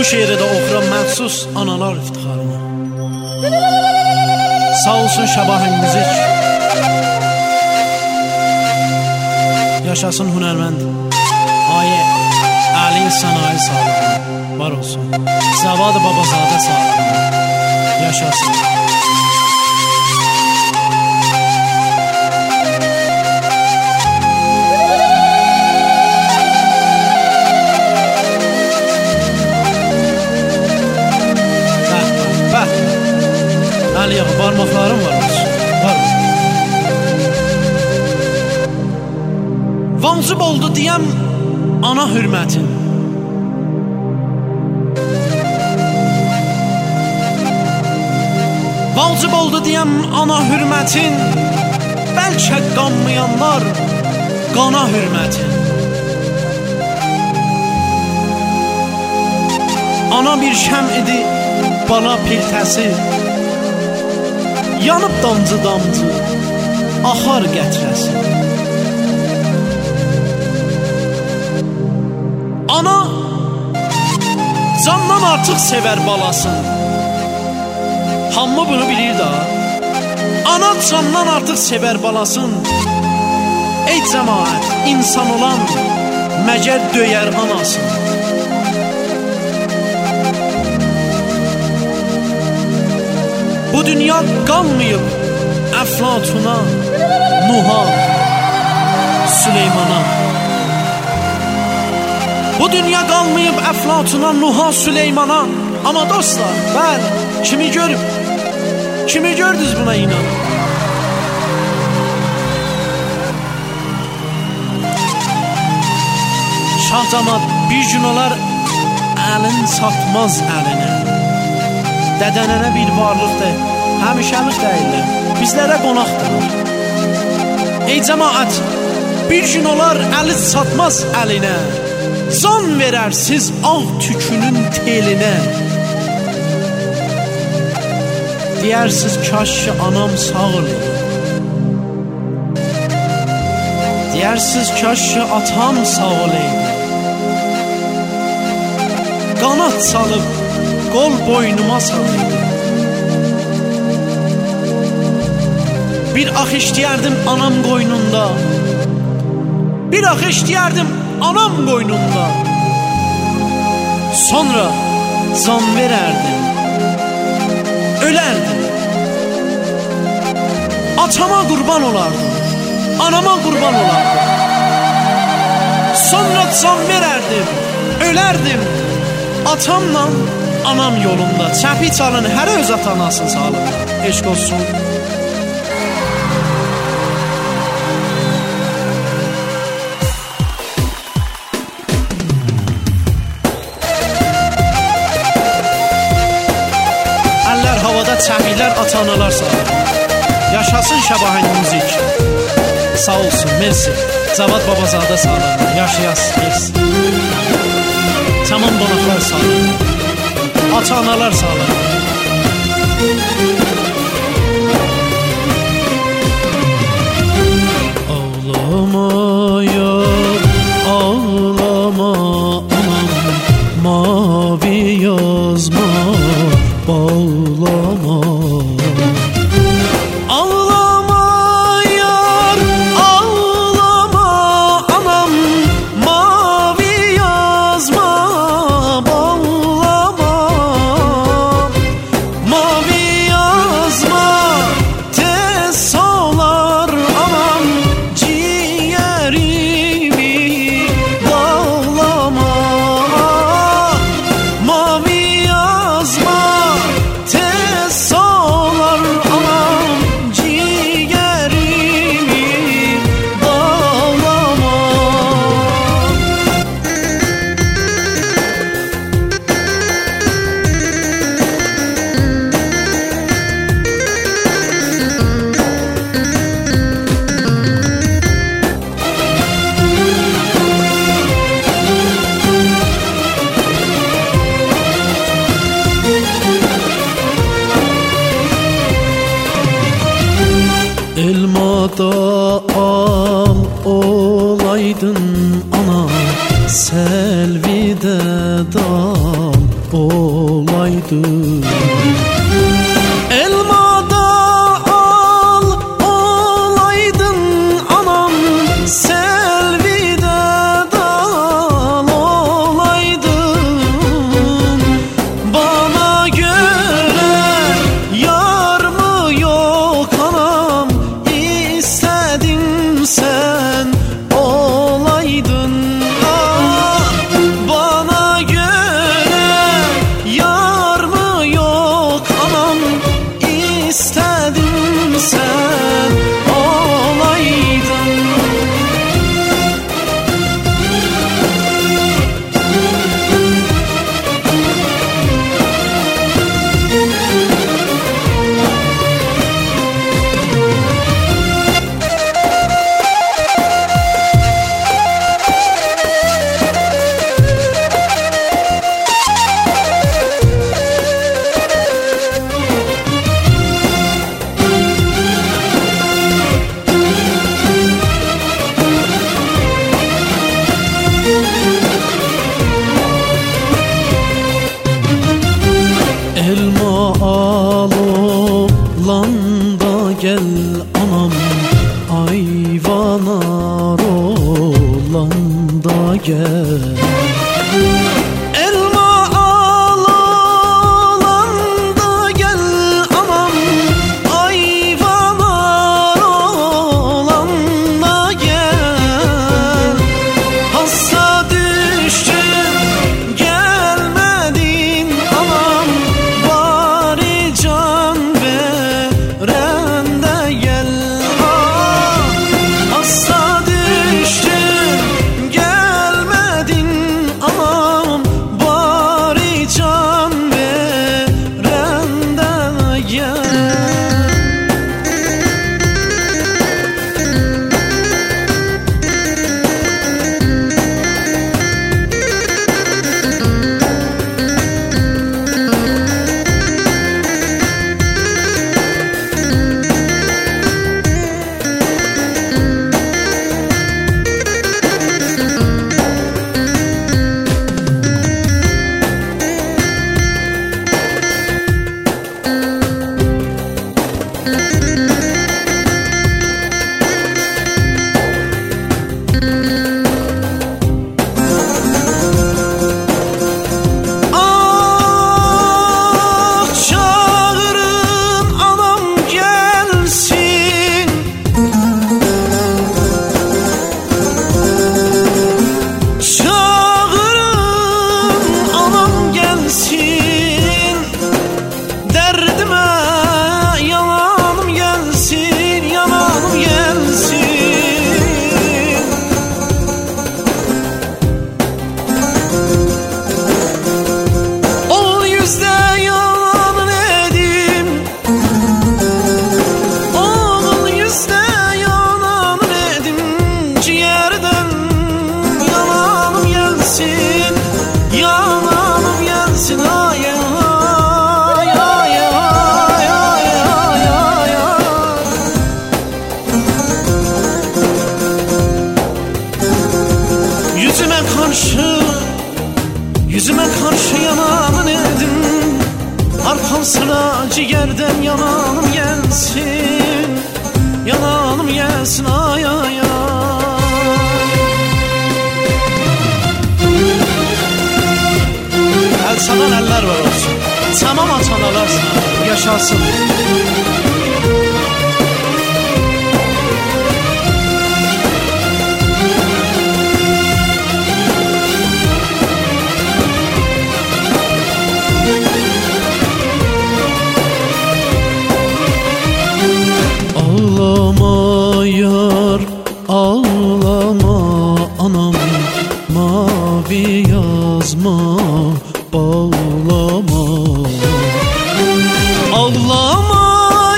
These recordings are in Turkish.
şeiri də oxuram məxsus analar iftixarına. Sağ olsun Şabahin Müzik. Yaşasın hünərmənd Ayə Əli Sənayi sağlığı. Var olsun Zavad Babazadə sağlığı. Yaşasın. Əliyə barmaqlarım var olsun. Var olsun. Vacib oldu deyəm ana hürmətin. Vacib oldu deyəm ana hürmətin. Bəlkə qanmayanlar qana hürmətin. Ana bir şəm idi bana piltəsi. Yanıb damcı-damcı axar qətrəsi. Ana candan artıq sevər balasını. Hamı bunu bilir da. Ana candan artıq sevər balasını. Ey cəmaət, insan olan məgər döyər anasını. Bu dünya qalmayıb Əflatuna, Nuha, Süleymana. Bu dünya qalmayıb Əflatuna, Nuha, Süleymana. Amma dostlar, bəli, kimi görüb, kimi gördünüz buna inan. Şah Camad bir gün olar əlin çatmaz əlinə. Dədənənə bir varlıqdır, həmişəlik deyirlər, bizlərə qonaqdır. Ey cəmaət, bir gün olar əli çatmaz əlinə. Can verərsiz ağ tükünün telinə. Deyərsiz kaş ki anam sağ olayım. Deyərsiz kaş ki atam sağ olayım. Qanat çalıb qol boynuma salayım. Bir ax işləyərdim anam qoynunda. Bir ax işləyərdim anam qoynunda. Sonra can verərdim, ölərdim. Atama qurban olardım, anama qurban olardım. Sonra can verərdim, ölərdim. Atamla anam yolunda. Çəpi çalın, hərə öz atanasını sağlıq. Eşq olsun. Əllər havada, çəpilər atanalar sağlıq. Yaşasın Şabahin Müzik. Sağ olsun, mersi. Zavad Babazadə sağlıq. Yaşayasın, mersi. Tamam qonaqlar sağlıq. Ata-analar sağlar. Ağlama yar, ağlama anam, mavi yazma bağlama. Ağlama yar, ağlama anam, mavi yazma bağlama. Mavi yazma tez solar anam, ciğerimi bağlama. Mavi yazma tez solar anam, ciğerimi bağlama. Elmada al olaydın ana, selvidə dal olaydı. Elmada al olaydın anam, Selvi'de dal olaydın. Bana göre yar mı yok anam, istedin sen olaydın. Bana göre yar mı yok anam, istedin sen olaydın. Elma al olanda gel anam, ayvan ar olanda gel. Elma al olanda gel anam, ayvan ar olanda gel. Hasta düştüm gelmedin anam, bari can veren de gel. Hasta düştüm gelmedin anam, bari can veren de gel. Yanalım gelsin ay ay ay ay ay ay ay. Yüzüme karşı yanalım edin, arkam sıra ciğerden yanalım gelsin. Yanalım gelsin ay ay ay. El sanan eller var olsun, tamam atan alarsın, yaşasın. Ağlama yar, ağlama anam, mavi yazma bağlama. Ağlama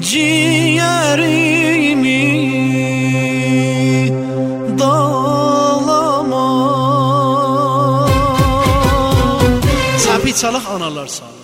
ciğerimi dağlama. Səbi çalaq analar sağ.